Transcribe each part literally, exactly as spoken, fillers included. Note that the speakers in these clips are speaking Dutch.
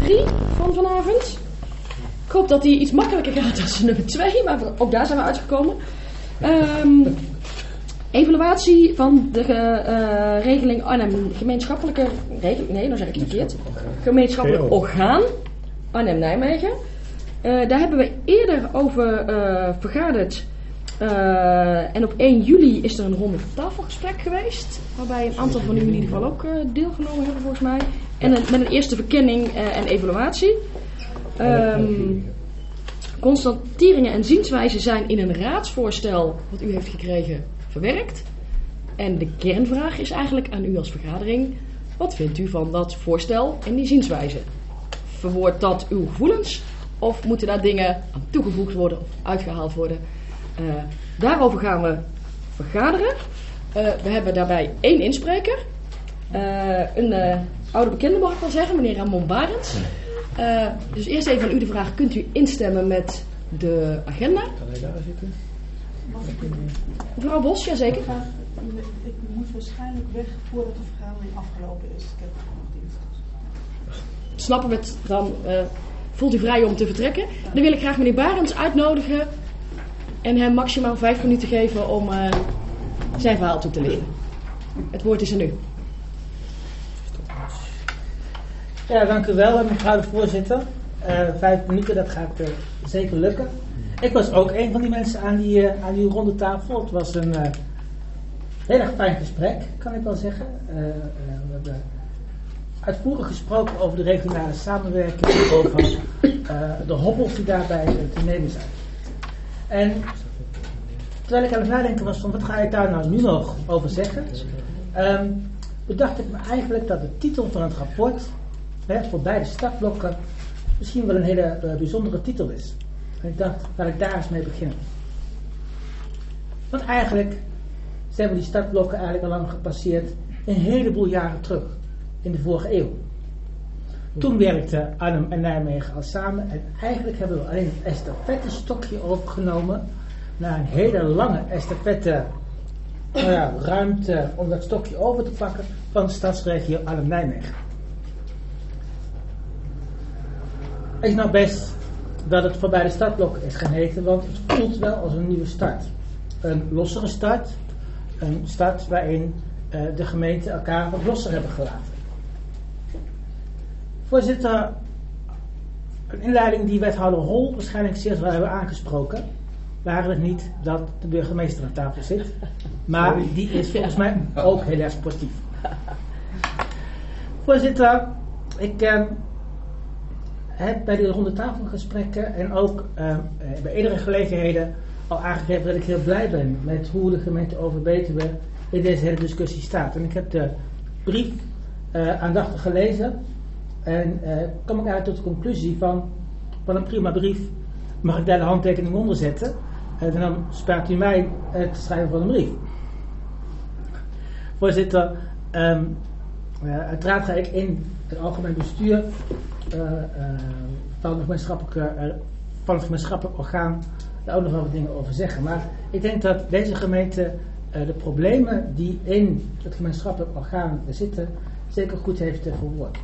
drie van vanavond. Ik hoop dat die iets makkelijker gaat dan nummer twee, maar ook daar zijn we uitgekomen. Um, evaluatie van de uh, regeling Arnhem, gemeenschappelijke regeling, nee, dan zeg ik het verkeerd. Gemeenschappelijk orgaan Arnhem-Nijmegen. Uh, daar hebben we eerder over uh, vergaderd. Uh, en op één juli is er een ronde tafelgesprek geweest. Waarbij een aantal van u in ieder geval ook uh, deelgenomen hebben volgens mij. En een, met een eerste verkenning uh, en evaluatie. Um, constateringen en zienswijzen zijn in een raadsvoorstel wat u heeft gekregen verwerkt. En de kernvraag is eigenlijk aan u als vergadering. Wat vindt u van dat voorstel en die zienswijze? Verwoordt dat uw gevoelens? Of moeten daar dingen aan toegevoegd worden of uitgehaald worden? Uh, daarover gaan we vergaderen. Uh, we hebben daarbij één inspreker. Uh, een uh, oude bekende mag ik wel zeggen, meneer Ramon Barends. Uh, dus eerst even aan u de vraag, kunt u instemmen met de agenda? Kan hij daar zitten? Mevrouw Bos, jazeker. Ik moet waarschijnlijk weg voordat de vergadering afgelopen is. Ik heb nog dienst. Snappen we het dan? Uh, voelt u vrij om te vertrekken? Dan wil ik graag meneer Barends uitnodigen en hem maximaal vijf minuten geven om uh, zijn verhaal toe te lichten. Het woord is aan u. Ja, dank u wel, mevrouw de voorzitter. Uh, vijf minuten, dat gaat uh, zeker lukken. Ik was ook een van die mensen aan die, uh, aan die ronde tafel. Het was een uh, heel erg fijn gesprek, kan ik wel zeggen. Uh, uh, we hebben uitvoerig gesproken over de regionale samenwerking, over uh, de hobbels die daarbij uh, te nemen zijn. En terwijl ik aan het nadenken was van wat ga ik daar nou nu nog over zeggen, um, bedacht ik me eigenlijk dat de titel van het rapport, hè, voor beide startblokken, misschien wel een hele uh, bijzondere titel is. En ik dacht, laat ik daar eens mee beginnen. Want eigenlijk zijn we die startblokken eigenlijk al lang gepasseerd een heleboel jaren terug, in de vorige eeuw. Toen werkten Arnhem en Nijmegen al samen en eigenlijk hebben we alleen het estafettestokje overgenomen naar een hele lange estafette nou ja, ruimte om dat stokje over te pakken van de stadsregio Arnhem-Nijmegen. Ik snap best dat het voor beide startblokken is gaan heten, want het voelt wel als een nieuwe start. Een lossere start, een start waarin uh, de gemeenten elkaar wat losser hebben gelaten. Voorzitter, een inleiding die wethouder Hol waarschijnlijk zeer zal hebben aangesproken, waren het niet dat de burgemeester aan tafel zit, maar die is volgens mij ook heel erg sportief. Voorzitter, ik uh, heb bij die ronde tafelgesprekken en ook uh, bij eerdere gelegenheden al aangegeven dat ik heel blij ben met hoe de gemeente Overbetuwe in deze hele discussie staat. En ik heb de brief uh, aandachtig gelezen en uh, kom ik uit tot de conclusie van, van een prima brief. Mag ik daar de handtekening onder zetten? Uh, en dan spaart u mij het schrijven van een brief. Voorzitter, um, uh, uiteraard ga ik in het algemeen bestuur uh, uh, van, het gemeenschappelijke, uh, van het gemeenschappelijk orgaan daar ook nog wel wat dingen over zeggen. Maar ik denk dat deze gemeente uh, de problemen die in het gemeenschappelijk orgaan zitten zeker goed heeft uh, verwoord.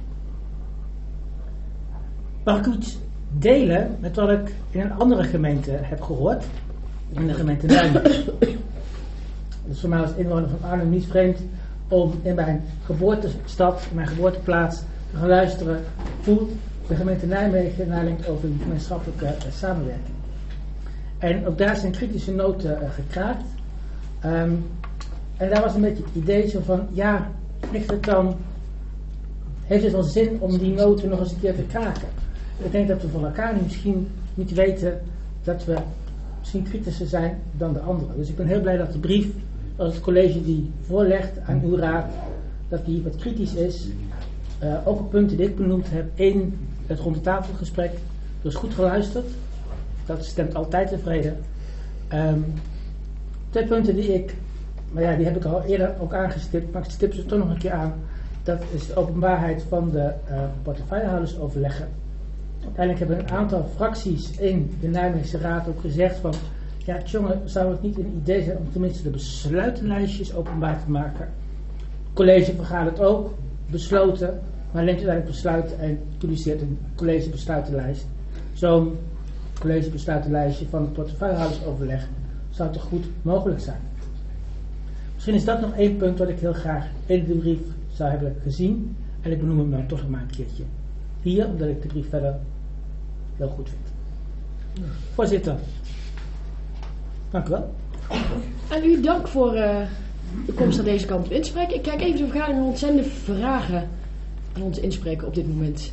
Mag ik iets delen met wat ik in een andere gemeente heb gehoord, in de gemeente Nijmegen. Dus voor mij als inwoner van Arnhem niet vreemd om in mijn geboortestad, in mijn geboorteplaats te gaan luisteren hoe de gemeente Nijmegen nadenkt over die gemeenschappelijke uh, samenwerking. En ook daar zijn kritische noten uh, gekraakt. Um, en daar was een beetje het idee zo van, ja, ligt het dan, heeft het wel zin om die noten nog eens een keer te kraken? Ik denk dat we van elkaar misschien niet weten dat we misschien kritischer zijn dan de anderen. Dus ik ben heel blij dat de brief, als het college die voorlegt aan uw raad, dat die wat kritisch is. Uh, ook op punten die ik benoemd heb in het rondetafelgesprek. Er is goed geluisterd. Dat stemt altijd tevreden. Um, twee punten die ik, maar ja, die heb ik al eerder ook aangestipt, maar ik stip ze toch nog een keer aan. Dat is de openbaarheid van de uh, portefeuillehoudersoverleggen. Uiteindelijk hebben een aantal fracties in de Nijmeegse Raad ook gezegd van, ja jongen, zou het niet een idee zijn om tenminste de besluitenlijstjes openbaar te maken? Het college vergadert ook, besloten, Maar neemt u uiteindelijk besluit en publiceert een collegebesluitenlijst. Zo'n collegebesluitenlijstje van het portefeuillehoudersoverleg zou toch goed mogelijk zijn. Misschien is dat nog één punt wat ik heel graag in de brief zou hebben gezien. En ik benoem hem dan toch nog maar een keertje hier, omdat ik de brief verder heel goed vind. Voorzitter, dank u wel. En u dank voor uh, de komst aan deze kant op inspreken. Ik kijk even de vergadering rond. Zijn er vragen aan ons inspreken op dit moment?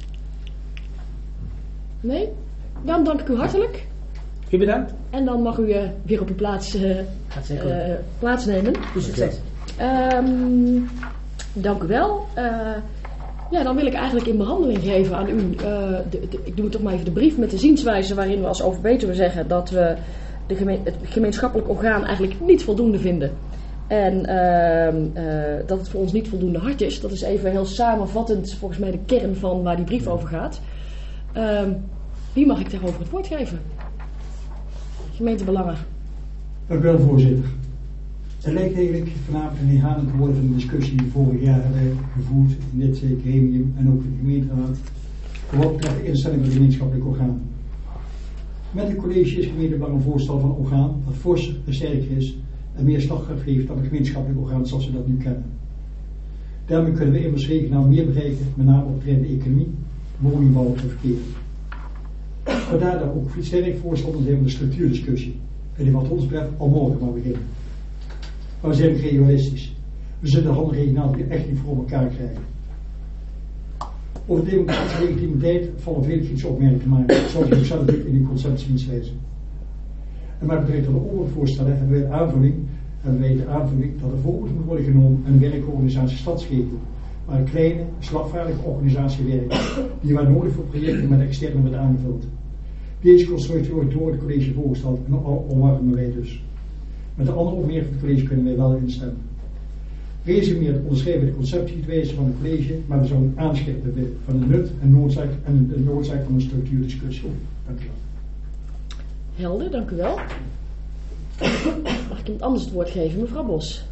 Nee? Dan dank ik u hartelijk. U bedankt. En dan mag u uh, weer op uw plaats, uh, uh, plaatsnemen. Dus succes. Um, dank u wel. Uh, ja, dan wil ik eigenlijk in behandeling geven aan u. Uh, de, de, ik doe toch maar even de brief met de zienswijze waarin we als overbetuwe zeggen dat we de gemeen, het gemeenschappelijk orgaan eigenlijk niet voldoende vinden. En uh, uh, dat het voor ons niet voldoende hard is. Dat is even heel samenvattend volgens mij de kern van waar die brief over gaat. Uh, wie mag ik daarover het woord geven? Gemeentebelangen. Dank u wel, voorzitter. Het lijkt eigenlijk vanavond een herhaling te worden van de discussie die we vorig jaar hebben gevoerd in dit gremium en ook in de gemeenteraad voor wat betreft de instelling van het gemeenschappelijk orgaan. Met het college is gemeentebelang een voorstel van een orgaan dat forser en sterker is en meer slagkracht heeft dan het gemeenschappelijk orgaan zoals we dat nu kennen. Daarmee kunnen we immers regionaal meer bereiken, met name op het terrein de economie, woningbouw en verkeer. Vandaar dat ook sterk voorstanders zijn van de structuurdiscussie. En die wat ons betreft al morgen maar beginnen. Maar we zijn realistisch. We zullen de handen regionaal echt niet voor elkaar krijgen. Over de democratische legitimiteit vallen veel kritische opmerkingen te maken, zoals ik zelf doe in uw conceptiezienswijze. En met betrekking tot de overvoorstellen hebben wij de aanvulling, hebben wij de aanvulling dat er voorbeeld moet worden genomen een werkorganisatie stadsregio, waar een kleine, slagvaardige organisatie werkt, die waar nodig voor projecten met externe wordt aangevuld. Deze constructie wordt door het college voorgesteld en omarmen wij dus. Met de andere opmerking van het college kunnen wij wel instemmen. Resumeerd onderschrijven de conceptiewijze van het college, maar we zouden aanscherpen van de nut en noodzaak, en de noodzaak van een structuurdiscussie. Dank u wel. Helder, dank u wel. Mag ik iemand anders het woord geven? Mevrouw Bos.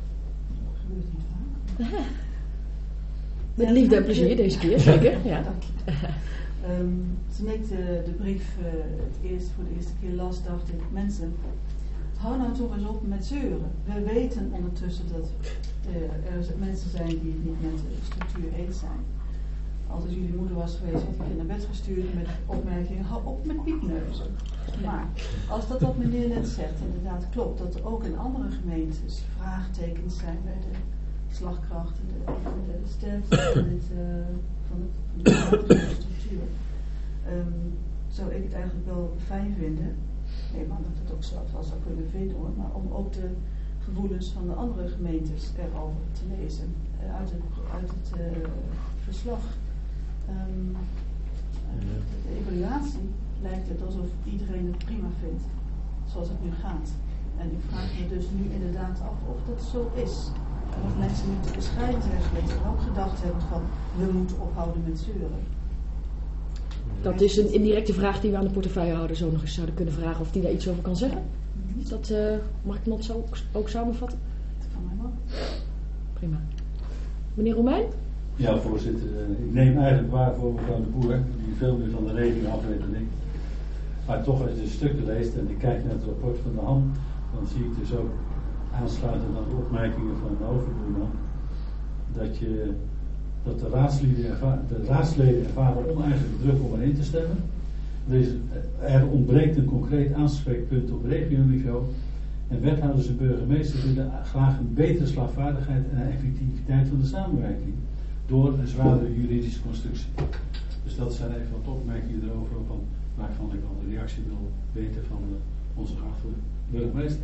Aha. Met liefde en plezier deze keer, zeker. Ja. Um, toen ik de, de brief uh, het eerst, voor de eerste keer las, dacht ik, mensen, hou nou toch eens op met zeuren. We weten ondertussen dat uh, er mensen zijn die het niet met de structuur eens zijn. Als het jullie moeder was geweest, had ik je naar bed gestuurd met opmerkingen, hou op met piepneuzen. Maar als dat wat meneer net zegt inderdaad klopt, dat er ook in andere gemeentes vraagtekens zijn bij de slagkracht en de, de sterkte van, het, uh, van, het, van de structuur, um, zou ik het eigenlijk wel fijn vinden, nee, maar dat het ook zelf wel zou kunnen vinden hoor, maar om ook de gevoelens van de andere gemeentes erover te lezen uh, uit het, uit het uh, verslag. Um, uh, de evaluatie lijkt het alsof iedereen het prima vindt, zoals het nu gaat. En ik vraag me dus nu inderdaad af of dat zo is. En of mensen nu te bescheiden zijn geweest en ook gedacht hebben van we moeten ophouden met zeuren. Dat is een indirecte vraag die we aan de portefeuillehouder zo nog eens zouden kunnen vragen of die daar iets over kan zeggen. Is dat, uh, mag ik dat zo ook, ook samenvatten? Dat kan mij wel. Prima. Meneer Romein? Ja, voorzitter. Ik neem eigenlijk waar voor mevrouw de Boer, die veel meer van de regeling af weet dan ik. Maar toch, als je de stukken leest en ik kijk naar het rapport van de H A M, dan zie ik dus ook aansluitend aan de opmerkingen van de overboerman, dat, je, dat de, raadsleden erva- de raadsleden ervaren oneigenlijke druk om erin te stemmen. Er, is, er ontbreekt een concreet aanspreekpunt op regioniveau. En wethouders en burgemeesters willen graag een betere slagvaardigheid en effectiviteit van de samenwerking door een zwaardere juridische constructie. Dus dat zijn even wat opmerkingen erover van, waarvan ik al de reactie wil weten van de, onze geachte burgemeester.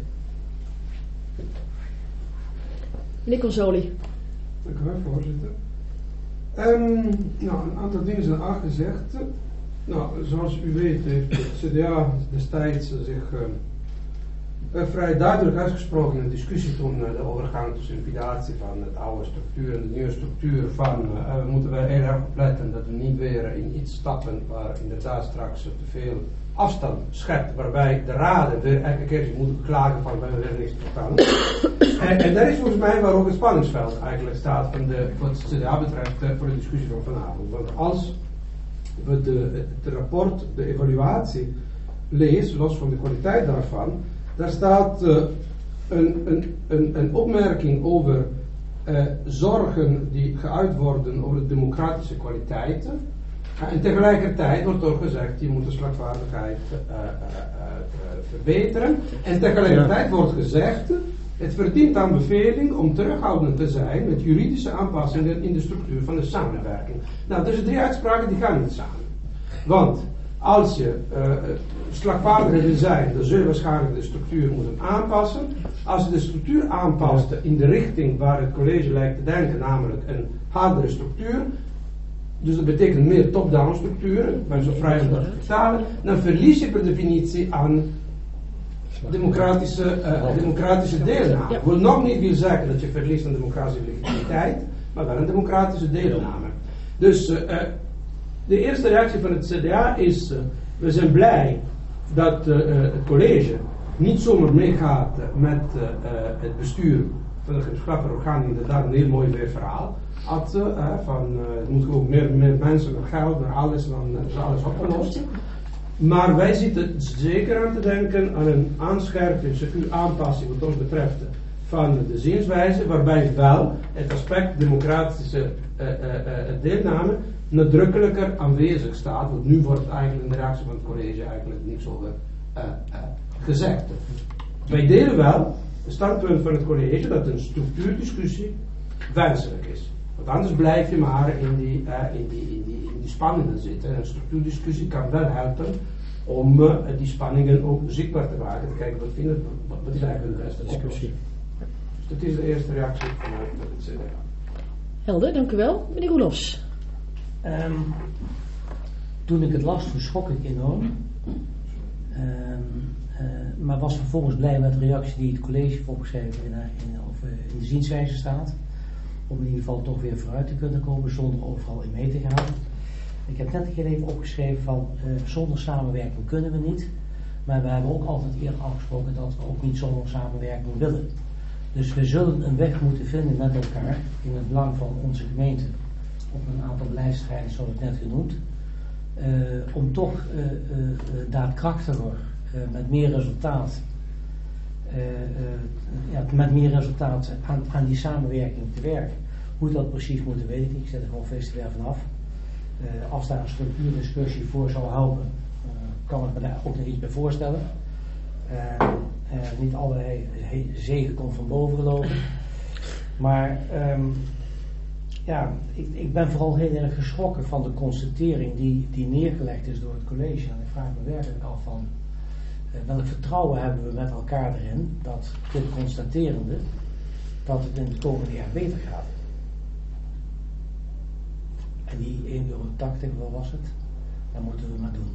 Meneer Consoli. Dank u wel, voorzitter. Um, nou, een aantal dingen zijn aangezegd. Nou, zoals u weet heeft het C D A destijds zich uh, uh, vrij duidelijk uitgesproken in de discussie toen uh, de overgang tussen liquidatie van het oude structuur en de nieuwe structuur van uh, we moeten wij heel erg opletten dat we niet weer in iets stappen waar inderdaad straks te veel afstand schept, waarbij de raden weer elke keer zich moeten beklagen van we hebben niks vertellen. en, en dat is volgens mij waar ook het spanningsveld eigenlijk staat van de, wat het C D A betreft uh, voor de discussie van vanavond. Want als we de, het rapport, de evaluatie lezen, los van de kwaliteit daarvan, daar staat uh, een, een, een, een opmerking over uh, zorgen die geuit worden over de democratische kwaliteiten. Uh, en tegelijkertijd wordt er gezegd, je moet de slagvaardigheid uh, uh, uh, verbeteren. En tegelijkertijd wordt gezegd, het verdient aanbeveling om terughoudend te zijn met juridische aanpassingen in de structuur van de samenwerking. Nou, deze drie uitspraken die gaan niet samen. Want als je uh, slagvaardiger wil zijn, dan zul je waarschijnlijk de structuur moeten aanpassen. Als je de structuur aanpast in de richting waar het college lijkt te denken, namelijk een hardere structuur, dus dat betekent meer top-down structuren, maar zo vrij om dat te vertalen, dan verlies je per definitie aan democratische, uh, democratische deelname. Ik wil nog niet wil zeggen dat je verliest aan democratische legitimiteit, maar wel een democratische deelname. Dus uh, uh, de eerste reactie van het C D A is, uh, we zijn blij dat uh, uh, het college niet zomaar meegaat uh, met uh, uh, het bestuur van de gemeenschappelijke orgaan, inderdaad een heel mooi weer verhaal had, uh, van uh, er moeten ook meer, meer mensen, meer geld, meer alles, dan uh, is alles opgelost. Maar wij zitten zeker aan te denken aan een aanscherping, secuur aanpassing wat ons betreft van de zienswijze, waarbij wel het aspect democratische uh, uh, uh, deelname nadrukkelijker aanwezig staat, want nu wordt eigenlijk in de reactie van het college eigenlijk niks over uh, uh, gezegd. Wij delen wel het standpunt van het college dat een structuurdiscussie wenselijk is. Want anders blijf je maar in die, uh, in die, in die, in die spanningen zitten. En een structuurdiscussie kan wel helpen om uh, die spanningen ook zichtbaar te maken. Te kijken wat, vinden, wat, wat is eigenlijk de beste discussie. Dus dat is de eerste reactie vanuit het C D A. Helder, dank u wel. Meneer Roelofs. Um, toen ik het las, toen schrok ik enorm. Um, uh, maar was vervolgens blij met de reactie die het college opgeschreven in, in, of, uh, in de zienswijze staat. Om in ieder geval toch weer vooruit te kunnen komen zonder overal in mee te gaan. Ik heb net heel even opgeschreven van uh, zonder samenwerking kunnen we niet. Maar we hebben ook altijd eerder afgesproken dat we ook niet zonder samenwerking willen. Dus we zullen een weg moeten vinden met elkaar in het belang van onze gemeente op een aantal beleidsterreinen, zoals ik net genoemd, uh, om toch uh, uh, daadkrachtiger, uh, met meer resultaat, uh, uh, ja, met meer resultaat aan, aan die samenwerking te werken. Hoe dat precies moet, weet ik niet. Ik zet er gewoon veel te ver vanaf. Uh, als daar een structuurdiscussie voor zou helpen, uh, kan ik me daar ook nog iets bij voorstellen. Uh, uh, niet allerlei zegen komt van boven gelopen. Maar um, ja, ik, ik ben vooral heel erg geschrokken van de constatering die, die neergelegd is door het college. En ik vraag me werkelijk af van uh, welk vertrouwen hebben we met elkaar erin dat dit constaterende dat het in het komende jaar beter gaat. En die één euro tachtig, wat was het? Dat moeten we maar doen.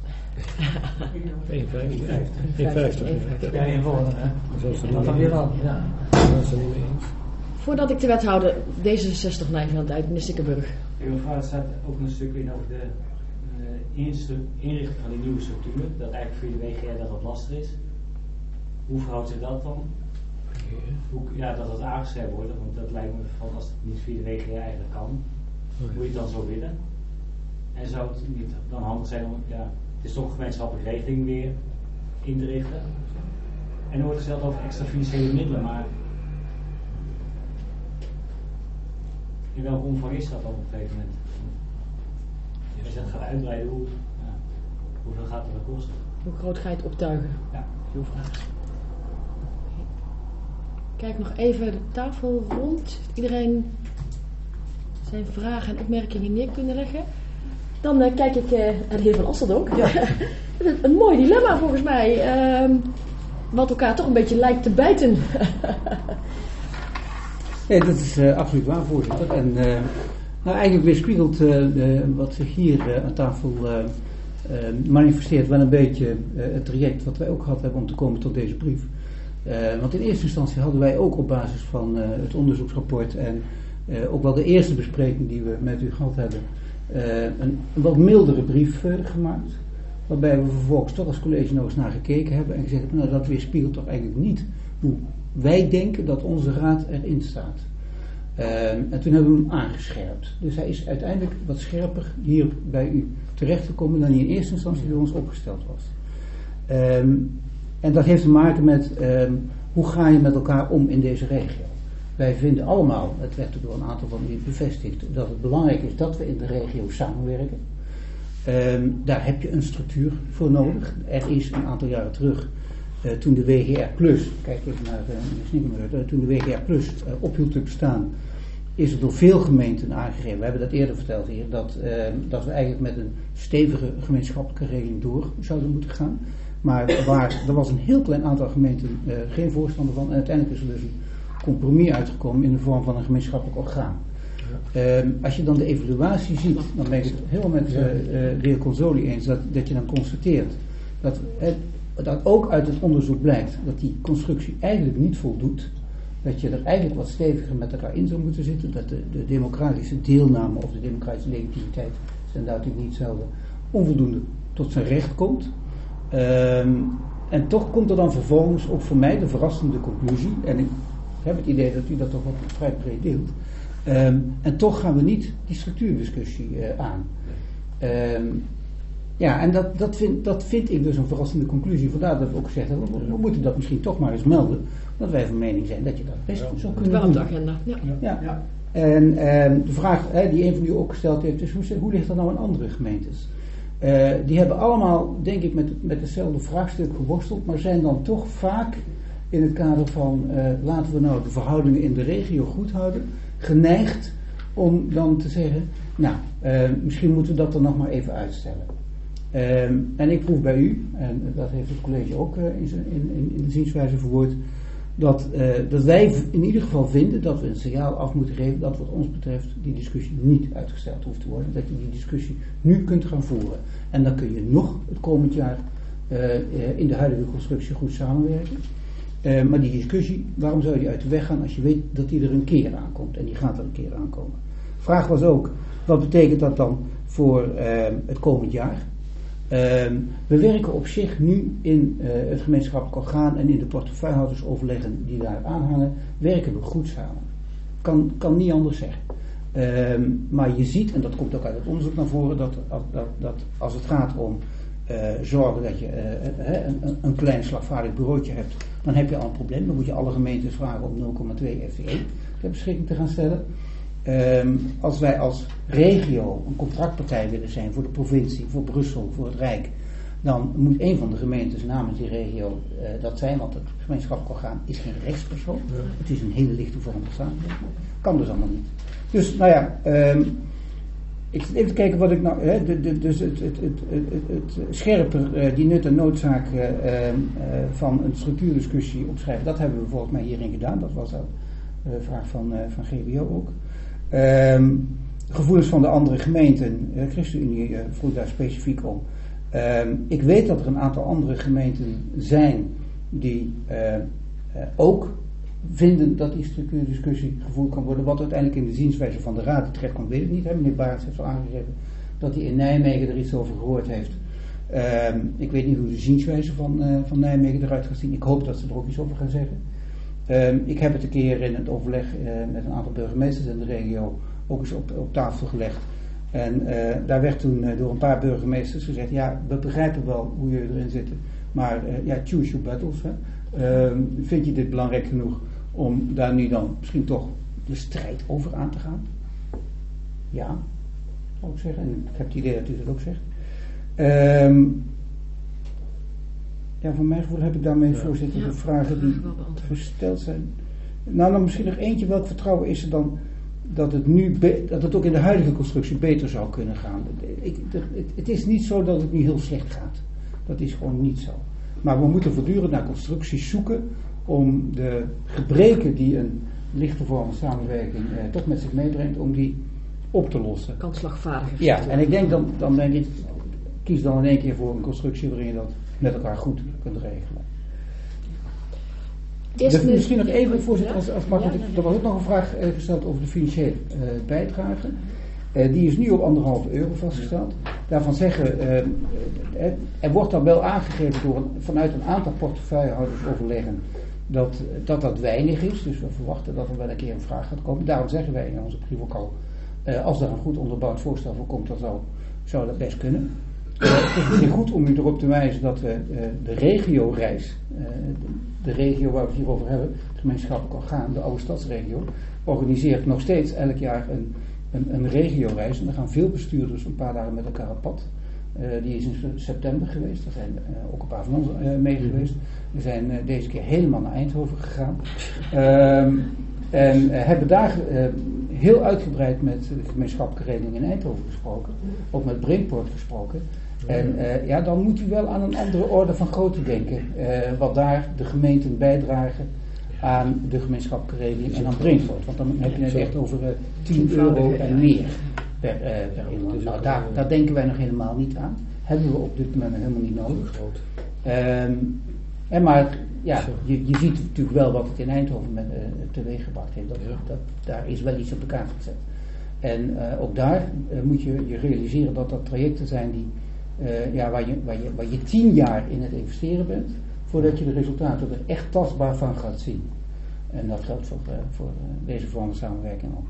één vijftig. Ja, eenvoudig, hè? Dat dan weer wel, ja. Dat is er niet mee eens. Voordat ik de wethouder D zesenzestig neig aan het uit, meneer Stikkenburg. In mevrouw, er staat ook een stuk in over de uh, instu- inrichting van die nieuwe structuur. Dat eigenlijk voor de W G R dat wat lastig is. Hoe verhoudt zich dat dan? Hoe, ja, dat dat aangeschreven wordt, want dat lijkt me van als het niet via de W G R eigenlijk kan. Hoe je het dan zou willen. En zou het niet dan handig zijn om, ja, het is toch een gemeenschappelijke regeling weer in te richten. En er wordt gesteld over extra financiële middelen, maar in welke omvang is dat dan op een gegeven moment? Als je dat gaat uitbreiden, hoe, ja, hoeveel gaat het dan kosten? Hoe groot ga je het optuigen? Ja, veel vragen. Kijk nog even de tafel rond. Heeft iedereen zijn vragen en opmerkingen neer kunnen leggen? Dan uh, kijk ik uh, naar de heer Van Asseldonk. Ja. een, een mooi dilemma volgens mij. Uh, wat elkaar toch een beetje lijkt te bijten. Ja, dat is uh, absoluut waar, voorzitter. En uh, nou, eigenlijk weerspiegelt uh, uh, wat zich hier uh, aan tafel uh, uh, manifesteert wel een beetje uh, het traject wat wij ook gehad hebben om te komen tot deze brief. Uh, want in eerste instantie hadden wij ook op basis van uh, het onderzoeksrapport en uh, ook wel de eerste bespreking die we met u gehad hebben, uh, een, een wat mildere brief uh, gemaakt. Waarbij we vervolgens toch als college nog eens naar gekeken hebben en gezegd hebben, nou dat weerspiegelt toch eigenlijk niet hoe wij denken dat onze raad erin staat. Uh, en toen hebben we hem aangescherpt. Dus hij is uiteindelijk wat scherper hier bij u terechtgekomen dan hij in eerste instantie bij ons opgesteld was. Um, en dat heeft te maken met um, hoe ga je met elkaar om in deze regio. Wij vinden allemaal, het werd door een aantal van u bevestigd, dat het belangrijk is dat we in de regio samenwerken. Um, daar heb je een structuur voor nodig. Er is een aantal jaren terug, uh, toen de W G R plus, kijk even naar de uh, uh, toen de W G R plus uh, ophield te bestaan, is het door veel gemeenten aangegeven. We hebben dat eerder verteld hier, dat, uh, dat we eigenlijk met een stevige gemeenschappelijke regeling door zouden moeten gaan. Maar waar, er was een heel klein aantal gemeenten uh, geen voorstander van en uiteindelijk is er dus een compromis uitgekomen in de vorm van een gemeenschappelijk orgaan. Uh, als je dan de evaluatie ziet, dan ben ik het helemaal met uh, uh, de heer Consoli eens dat, dat je dan constateert dat, het, dat ook uit het onderzoek blijkt dat die constructie eigenlijk niet voldoet, dat je er eigenlijk wat steviger met elkaar in zou moeten zitten, dat de, de democratische deelname of de democratische legitimiteit, zijn daar natuurlijk niet hetzelfde, onvoldoende tot zijn recht komt. Um, en toch komt er dan vervolgens ook voor mij de verrassende conclusie, en ik heb het idee dat u dat toch wat vrij breed deelt. Um, en toch gaan we niet die structuurdiscussie uh, aan. Um, ja, en dat, dat, vind, dat vind ik dus een verrassende conclusie. Vandaar dat we ook gezegd hebben, we, we moeten dat misschien toch maar eens melden. Dat wij van mening zijn dat je dat best ja. zou kunnen wel doen. op de agenda. Ja. Ja. Ja. En um, de vraag hè, die een van u ook gesteld heeft is, hoe, hoe ligt dat nou in andere gemeentes? Uh, die hebben allemaal, denk ik, met, met hetzelfde vraagstuk geworsteld, maar zijn dan toch vaak in het kader van uh, laten we nou de verhoudingen in de regio goed houden, geneigd om dan te zeggen, nou, uh, misschien moeten we dat er nog maar even uitstellen. Um, en ik proef bij u, en dat heeft het college ook uh, in, zijn, in, in, in de zienswijze verwoord, dat, uh, dat wij in ieder geval vinden dat we een signaal af moeten geven dat wat ons betreft die discussie niet uitgesteld hoeft te worden. Dat je die discussie nu kunt gaan voeren. En dan kun je nog het komend jaar uh, uh, in de huidige constructie goed samenwerken. Uh, maar die discussie, waarom zou je die uit de weg gaan als je weet dat die er een keer aankomt? En die gaat er een keer aankomen. De vraag was ook, wat betekent dat dan voor uh, het komend jaar? Uh, we werken op zich nu in uh, het gemeenschappelijk orgaan en in de portefeuillehoudersoverleggen die daar aanhangen, werken we goed samen. Kan, kan niet anders zeggen. Uh, maar je ziet, en dat komt ook uit het onderzoek naar voren, dat, dat, dat als het gaat om uh, zorgen dat je uh, een, een klein slagvaardig bureautje hebt, dan heb je al een probleem. Dan moet je alle gemeentes vragen om nul komma twee F T E ter beschikking te gaan stellen. Um, als wij als regio een contractpartij willen zijn voor de provincie, voor Brussel, voor het Rijk, dan moet een van de gemeentes namens die regio uh, dat zijn, want het gemeenschappelijk orgaan is geen rechtspersoon. Ja. Het is een hele lichte vorm van samenwerking. Kan dus allemaal niet. Dus, nou ja, um, ik zit even te kijken wat ik nou, hè, de, de, dus het, het, het, het, het scherper uh, die nut en noodzaak uh, uh, van een structuurdiscussie opschrijven, dat hebben we volgens mij hierin gedaan. Dat was een uh, vraag van, uh, van G B O ook. Um, gevoelens van de andere gemeenten, uh, ChristenUnie uh, vroeg daar specifiek om. Um, ik weet dat er een aantal andere gemeenten zijn die uh, uh, ook vinden dat die structuurdiscussie gevoerd kan worden. Wat uiteindelijk in de zienswijze van de Raad terecht komt, weet ik niet. Hè? Meneer Baerts heeft al aangegeven dat hij in Nijmegen er iets over gehoord heeft. Um, ik weet niet hoe de zienswijze van, uh, van Nijmegen eruit gaat zien. Ik hoop dat ze er ook iets over gaan zeggen. Um, ik heb het een keer in het overleg uh, met een aantal burgemeesters in de regio ook eens op, op tafel gelegd. En uh, daar werd toen uh, door een paar burgemeesters gezegd, ja, we begrijpen wel hoe jullie erin zitten, maar uh, ja, choose your battles. Hè. Um, vind je dit belangrijk genoeg om daar nu dan misschien toch de strijd over aan te gaan? Ja, zou ik zeggen. En ik heb het idee dat u dat ook zegt. Um, Ja, van mijn gevoel heb ik daarmee, ja. voorzitter, ja, de vragen die gesteld zijn. Nou, dan misschien nog eentje. Welk vertrouwen is er dan dat het nu, be- dat het ook in de huidige constructie beter zou kunnen gaan? Ik, de, het, het is niet zo dat het nu heel slecht gaat. Dat is gewoon niet zo. Maar we moeten voortdurend naar constructies zoeken om de gebreken die een lichte vorm van samenwerking eh, toch met zich meebrengt, om die op te lossen. Kan slagvaardiger. Ja, en ik denk dan, dan denk ik, kies dan in één keer voor een constructie waarin je dat met elkaar goed kunt regelen. Eerst De, de- misschien nog even, voorzitter, Ja. als, als mag, Ja, want ja, ik- ja. er was ook nog een vraag eh, gesteld over de financiële eh, bijdrage. Eh, die is nu op anderhalve euro vastgesteld. Daarvan zeggen, eh, eh, er wordt dan wel aangegeven door een, vanuit een aantal portefeuillehouders overleggen dat, dat dat weinig is. Dus we verwachten dat er wel een keer een vraag gaat komen. Daarom zeggen wij in onze brief ook al, eh, als er een goed onderbouwd voorstel voor komt, dan zou, zou dat best kunnen. Uh, het is misschien goed om u erop te wijzen dat we uh, de regio-reis, uh, de, de regio waar we het hier over hebben, het gemeenschappelijk orgaan, de oude stadsregio, organiseert nog steeds elk jaar een, een, een regio-reis. En er gaan veel bestuurders een paar dagen met elkaar op pad. Uh, die is in september geweest, daar zijn uh, ook een paar van ons uh, mee geweest. We zijn uh, deze keer helemaal naar Eindhoven gegaan. Uh, en uh, hebben daar uh, heel uitgebreid met de gemeenschappelijke regeling in Eindhoven gesproken. Ook met Brainport gesproken. En uh, ja, dan moet u wel aan een andere orde van grootte denken. Uh, wat daar de gemeenten bijdragen aan de gemeenschappelijke regeling en aan Brainport. Want dan heb je het echt over uh, tien euro en meer per, uh, per inwoner. Nou, daar, daar denken wij nog helemaal niet aan. Hebben we op dit moment helemaal niet nodig. Um, en maar ja, je, je ziet natuurlijk wel wat het in Eindhoven met, uh, teweeg gebracht heeft. Dat, dat, daar is wel iets op de kaart gezet. En uh, ook daar uh, moet je je realiseren dat dat trajecten zijn die, uh, ja, waar, je, waar, je, waar je tien jaar in het investeren bent, voordat je de resultaten er echt tastbaar van gaat zien. En dat geldt voor, uh, voor uh, deze vorm van samenwerking ook.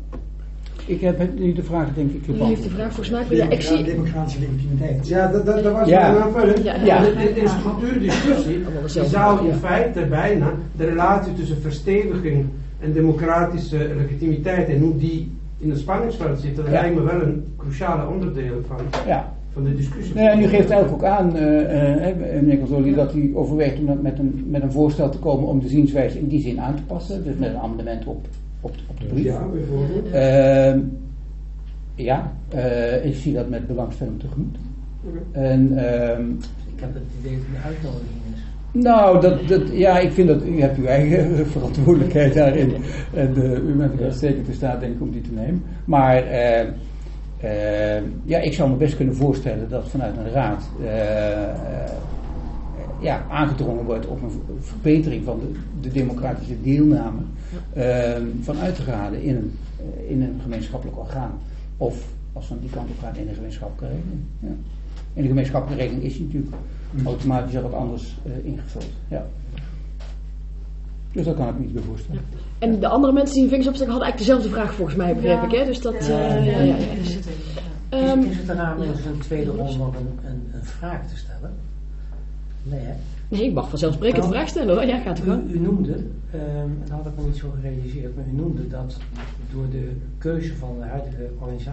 Ik heb nu de vraag denk ik U heeft de vraag volgens mij. Ja, ik Democra- zie... democratische legitimiteit. Ja, dat, dat, dat was Ja. mijn aanvulling. Ja. Ja. De, de, de structuurdiscussie Allemaal die dezelfde zou vraag, in ja. feite bijna de relatie tussen versteviging en democratische legitimiteit en hoe die in het spanningsveld zit, dat Ja. lijkt me wel een cruciale onderdeel van, Ja. van de discussie. Nee, en u geeft eigenlijk ook aan, uh, uh, meneer Consoli, dat u overweegt om met een, met een voorstel te komen om de zienswijze in die zin aan te passen. Dus met een amendement op, op, op de brief. Ja, bijvoorbeeld. Uh, ja, uh, ik zie dat met belangstelling tegemoet. Okay. En, uh, Ik heb het idee dat het een uitnodiging is. nou, dat, dat, ja, ik vind dat u hebt uw eigen verantwoordelijkheid daarin. En uh, u bent er zeker te staat, denk ik, om die te nemen. Maar uh, uh, ja, ik zou me best kunnen voorstellen dat vanuit een raad uh, uh, ja, aangedrongen wordt op een verbetering van de, de democratische deelname uh, van uit te raden in een, uh, in een gemeenschappelijk orgaan. Of als we die kant op gaan in een gemeenschappelijke regeling. Ja. In de gemeenschappelijke regeling is die natuurlijk automatisch al wat anders uh, ingevuld. Ja. Dus dat kan ik me niet meer voorstellen. En de andere mensen die hun vingers opsteken hadden eigenlijk dezelfde vraag volgens mij, begreep ik. Hè? Dus dat... Uh, ja, ja, ja, dus, um, Is, is het eraan om in een tweede ronde nog een, een, een vraag te stellen? Nee, hè? nee, ik mag vanzelfsprekend een Nou, vraag stellen hoor. Ja, gaat het gewoon. U, u noemde, um, en dat had ik nog niet zo gerealiseerd, maar u noemde dat door de keuze van de huidige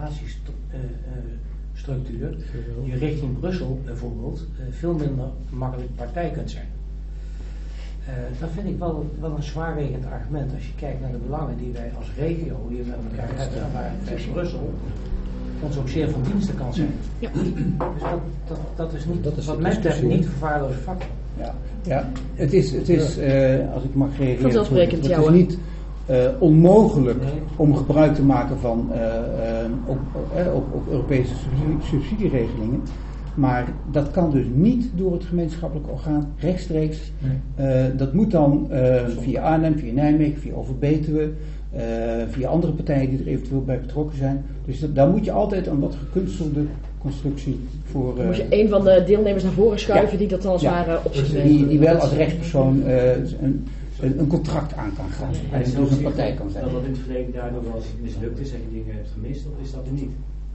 organisatiestructuur je richting Brussel bijvoorbeeld uh, veel minder makkelijk partij kunt zijn. Uh, dat vind ik wel, wel een zwaarwegend argument als je kijkt naar de belangen die wij als regio hier met elkaar hebben, waar bij Brussel ons ook zeer van diensten kan zijn. Ja. Dus dat, dat, dat is niet, Dat is wat de mij betreft discussie. niet een vervaarloze factor. Ja, ja. Het is, het is uh, als ik mag reageren, Vanzelfsprekend, het ja, is hoor. niet uh, onmogelijk Nee. om gebruik te maken van uh, uh, op, uh, op, op Europese subsidie- subsidieregelingen. Maar dat kan dus niet door het gemeenschappelijk orgaan rechtstreeks. Uh, dat moet dan uh, via Arnhem, via Nijmegen, via Overbetuwe, uh, via andere partijen die er eventueel bij betrokken zijn. Dus dat, daar moet je altijd een wat gekunstelde constructie voor... Uh, Moet je een van de deelnemers naar voren schuiven Ja. die dat dan als Ja. ware op zich neemt. die, die wel als rechtspersoon uh, een, een, een contract aan kan gaan. En En dus een partij kan zijn. Dat dat in het verleden daardoor wel eens mislukt is en je dingen hebt gemist, of is dat er niet?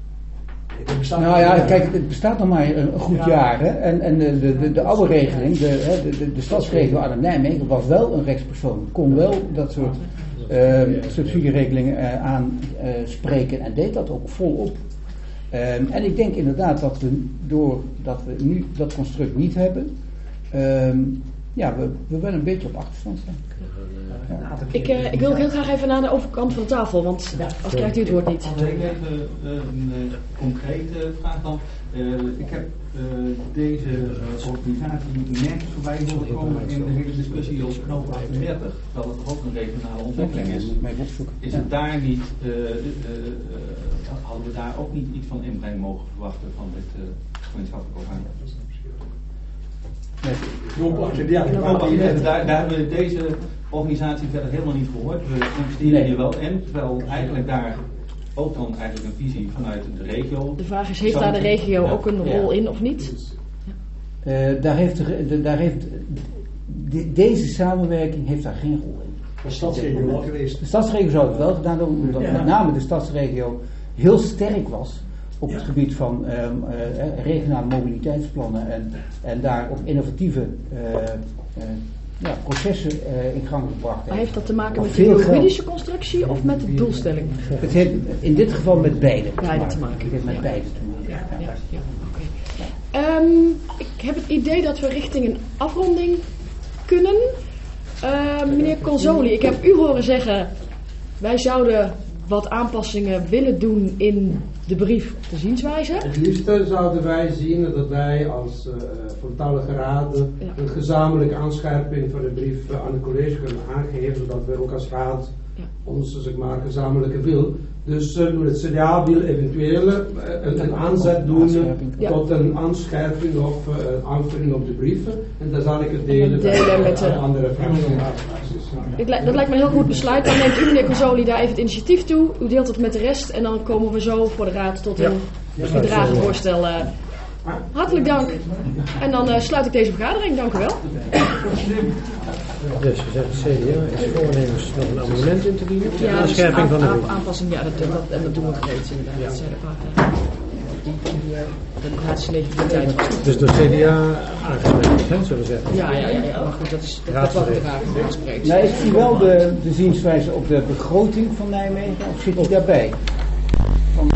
Nou ja, kijk, het bestaat nog maar een, een goed jaar. Hè? En, en de, de, de, de oude regeling, de, hè, de, de, de stadsregio Arnhem-Nijmegen, was wel een rechtspersoon. Kon wel dat soort uh, subsidieregelingen uh, aanspreken uh, en deed dat ook volop. Um, en ik denk inderdaad dat we, doordat we nu dat construct niet hebben, um, ja, we, we wel een beetje op achterstand zijn. Ja. Ik, uh, ik wil ook heel graag even naar de overkant van de tafel, want als krijgt u het woord niet. Ik heb uh, een uh, concrete vraag dan. Uh, ik heb uh, deze uh, organisatie nergens voorbij horen komen in de hele discussie over knoop achtendertig, terwijl het toch ook een regionale ontwikkeling is. Is het daar niet, uh, uh, uh, hadden we daar ook niet iets van inbreng mogen verwachten van dit uh, gemeenschappelijk orgaan? Met, Ja, daar, daar hebben we deze organisatie verder helemaal niet gehoord. We investeren Nee. hier wel in, terwijl eigenlijk daar ook dan eigenlijk een visie vanuit de regio. De vraag is, heeft daar de regio Ja. ook een Ja. rol in of niet? Uh, daar heeft, de, de- daar heeft de- deze samenwerking heeft daar geen rol in. De stadsregio wel geweest. De stadsregio zou het wel gedaan hebben, omdat Ja. met name de stadsregio heel sterk was op het gebied van um, uh, regionale mobiliteitsplannen en, en daar ook innovatieve uh, uh, ja, processen uh, in gang gebracht Maar heeft dat te maken Of met de veel juridische constructie of met de doelstelling? Het heeft in dit geval met beide, Beide te maken. Het heeft met Ja. beide te maken. Ja, ja, ja, oké. Ehm, ik heb het idee dat we richting een afronding kunnen. Ehm, meneer Consoli, ik heb u horen zeggen, wij zouden wat aanpassingen willen doen in de brief of de zienswijze. Het liefste zouden wij zien dat wij als uh, voormalige raden Ja. een gezamenlijke aanscherping van de brief uh, aan het college kunnen aangeven, zodat we ook als raad Ja. onze zeg maar, gezamenlijke wil. Dus uh, het C D A wil eventueel uh, een, een aanzet doen Aanscherping. Ja. tot een aanscherping of uh, aanvulling op de brieven. En dan zal ik het delen, delen met de- andere fracties. Dit li- dat lijkt me een heel goed besluit. Dan neemt u, meneer Consoli, daar even het initiatief toe. U deelt het met de rest en dan komen we zo voor de raad tot een bedragenvoorstel. Uh, hartelijk dank. En dan uh, sluit ik deze vergadering. Dank u wel. Dus we zeggen C D A is voornemens nog een amendement in te dienen. De Ja, dus aanscherping aan- van de aan- brief. aanpassing, ja, dat, dat, en dat doen we reeds inderdaad. Dat zijn een paar uh, die, die uh, democratische legitimiteit vast. Dus door C D A aangesproken, hè, zullen we zeggen. Ja, ja, ja, ja, maar goed, dat is dat, dat wat de raad aanspreekt. Nou, ik zie wel de, de zienswijze op de begroting van Nijmegen, of zit die daarbij?